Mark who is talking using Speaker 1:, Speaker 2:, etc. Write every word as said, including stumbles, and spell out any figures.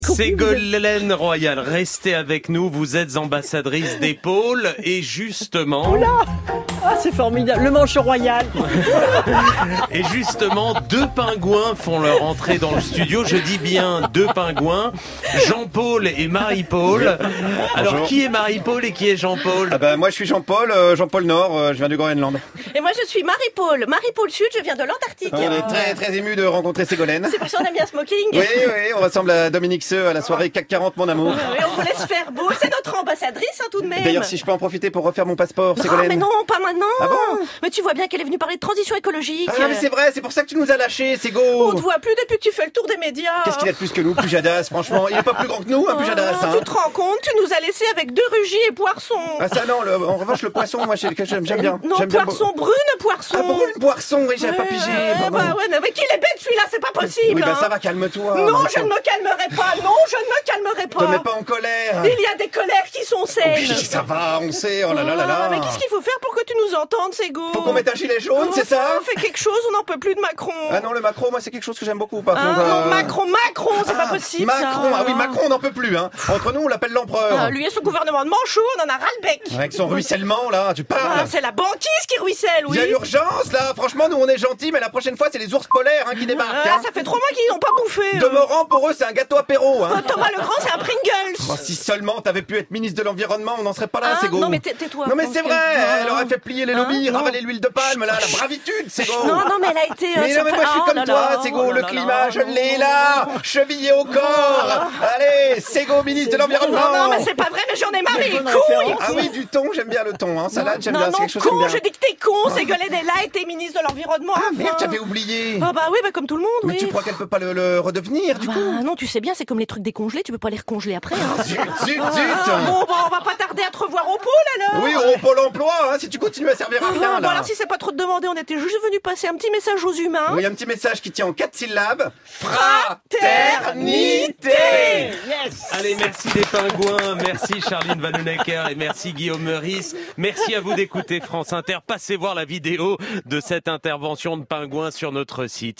Speaker 1: Ségolène Royal, restez avec nous, vous êtes ambassadrice d'Épaules et justement...
Speaker 2: Oula, ah, c'est formidable, le manchon royal.
Speaker 1: Et justement, deux pingouins font leur entrée dans le studio, je dis bien deux pingouins, Jean-Paul et Marie-Paul. Alors,
Speaker 3: Bonjour.
Speaker 1: qui est Marie-Paul et qui est Jean-Paul?
Speaker 3: Ah bah, moi je suis Jean-Paul, euh, Jean-Paul Nord, euh, je viens du Groenland.
Speaker 4: Et moi je suis Marie-Paul, Marie-Paul Sud, je viens de l'Antarctique.
Speaker 3: On est très très émus de rencontrer Ségolène.
Speaker 4: C'est parce qu'on aime bien smoking.
Speaker 3: Oui, oui, on ressemble à Dominique Seux à la soirée C A C quarante, mon amour.
Speaker 4: Et on vous laisse faire beau, c'est notre ambassadrice hein, tout de même.
Speaker 3: D'ailleurs, si je peux en profiter pour refaire mon passeport,
Speaker 4: Non,
Speaker 3: Ségolène.
Speaker 4: mais non, pas maintenant.
Speaker 3: Ah bon?
Speaker 4: Mais tu vois bien qu'elle est venue parler de transition écologique.
Speaker 3: Ah, mais c'est vrai, c'est pour ça que tu nous as lâchés, Ségo.
Speaker 4: On te voit plus depuis que tu fais le tour des médias.
Speaker 3: Qu'est-ce qu'il a de plus que nous, Pujadas, franchement? Il est pas plus grand que nous, un Pujadas,
Speaker 4: Ah,
Speaker 3: hein.
Speaker 4: Tu te rends compte, tu nous as laissés avec deux rugis et poissons.
Speaker 3: Ah ça non, le- en revanche, le poisson, moi j'aime j'aime bien.
Speaker 4: Non,
Speaker 3: J'aime bien.
Speaker 4: poisson, brune poisson.
Speaker 3: Ah, brune poisson, oui, j'avais pas
Speaker 4: Ouais,
Speaker 3: pigé.
Speaker 4: ouais,
Speaker 3: pardon.
Speaker 4: bah ouais, mais qu'il est bête celui-là, c'est pas possible.
Speaker 3: Oui, bah
Speaker 4: hein.
Speaker 3: ça va, calme-toi.
Speaker 4: Non,
Speaker 3: Marie-Paul.
Speaker 4: je ne me calmerai pas. Non, je ne me calmerai
Speaker 3: Te mets
Speaker 4: pas.
Speaker 3: pas en colère.
Speaker 4: Il y a des colères qui sont saines.
Speaker 3: Oui, ça va, on sait, oh là là là là.
Speaker 4: Ah, mais qu'est-ce qu'il faut faire pour que tu nous entendes, Ségo?
Speaker 3: Faut qu'on mette un gilet jaune, c'est ça?
Speaker 4: Fais quelque chose, on n'en peut plus de Macron.
Speaker 3: Ah non, le Macron, moi c'est quelque chose que j'aime beaucoup, par
Speaker 4: Ah,
Speaker 3: contre.
Speaker 4: non,
Speaker 3: euh,
Speaker 4: Macron, Macron, c'est
Speaker 3: ah,
Speaker 4: pas possible.
Speaker 3: Macron,
Speaker 4: ça.
Speaker 3: ah oui, Macron, on n'en peut plus, hein. Entre nous, on l'appelle l'empereur.
Speaker 4: Ah, lui et son gouvernement de manchot, on en a ras le bec.
Speaker 3: Avec son ruissellement, là, tu
Speaker 4: Ah,
Speaker 3: parles.
Speaker 4: c'est la banquise qui ruisselle,
Speaker 3: Il
Speaker 4: oui.
Speaker 3: y a urgence, là. Franchement, nous, on est gentils, mais la prochaine fois, c'est les ours polaires, hein, qui débarquent.
Speaker 4: Ah,
Speaker 3: hein.
Speaker 4: ça fait trois mois qu'ils n'ont pas bouffé.
Speaker 3: De Morand, pour eux, c'est un gâteau apéro, hein.
Speaker 4: Thomas Legrand, c'est un Pringles.
Speaker 3: Oh, si seulement t'avais pu être ministre de l'Environnement, on n'en serait pas là,
Speaker 4: Ah,
Speaker 3: c'est go.
Speaker 4: non, mais tais- tais-toi,
Speaker 3: Non, mais
Speaker 4: parce
Speaker 3: c'est
Speaker 4: que-
Speaker 3: vrai,
Speaker 4: non,
Speaker 3: elle
Speaker 4: non.
Speaker 3: aurait fait plier les
Speaker 4: Hein,
Speaker 3: lobbies,
Speaker 4: non.
Speaker 3: ravaler l'huile de palme, là, la bravitude, c'est go.
Speaker 4: Non, non, mais elle a été. euh,
Speaker 3: Mais non, mais moi je suis
Speaker 4: oh
Speaker 3: comme
Speaker 4: là
Speaker 3: toi,
Speaker 4: là,
Speaker 3: Ségo,
Speaker 4: oh
Speaker 3: le
Speaker 4: là
Speaker 3: climat,
Speaker 4: là.
Speaker 3: je l'ai là, chevillé au corps. Allez, Ségo, ministre de l'Environnement.
Speaker 4: Non, non, mais c'est pas vrai, mais j'en ai marre, il est
Speaker 2: bonne
Speaker 4: con.
Speaker 2: référence.
Speaker 3: Ah oui, du thon, j'aime bien le thon, hein. Salade, j'aime
Speaker 4: Non,
Speaker 3: bien,
Speaker 4: non,
Speaker 3: c'est quelque chose que
Speaker 4: con,
Speaker 3: j'aime
Speaker 4: je
Speaker 3: bien.
Speaker 4: dis que t'es con, Ségolène est là et t'es ministre de l'Environnement.
Speaker 3: Ah merde,
Speaker 4: enfin.
Speaker 3: j'avais oublié.
Speaker 4: Ah bah oui, bah comme tout le monde,
Speaker 3: Mais
Speaker 4: oui.
Speaker 3: tu crois qu'elle peut pas le, le redevenir, du
Speaker 4: Bah
Speaker 3: coup?
Speaker 4: non, tu sais bien, c'est comme les trucs décongelés, tu peux pas les recongeler après. Hein.
Speaker 3: Zut, zut,
Speaker 4: Ah,
Speaker 3: zut.
Speaker 4: bon, bah on va pas tarder à te revoir au pôle alors.
Speaker 3: Oui, au Pôle emploi, hein, si tu continues à servir à
Speaker 4: Ah,
Speaker 3: rien,
Speaker 4: bon,
Speaker 3: là.
Speaker 4: alors si c'est pas trop te demander, on était juste venu passer un petit message aux humains.
Speaker 3: Oui, un petit message qui tient en quatre syllabes.
Speaker 4: Fraternité.
Speaker 1: Allez, merci des pingouins, merci Charline Vanhoenacker et merci Guillaume Meurice. Merci à vous d'écouter France Inter. Passez voir la vidéo de cette intervention de pingouins sur notre site.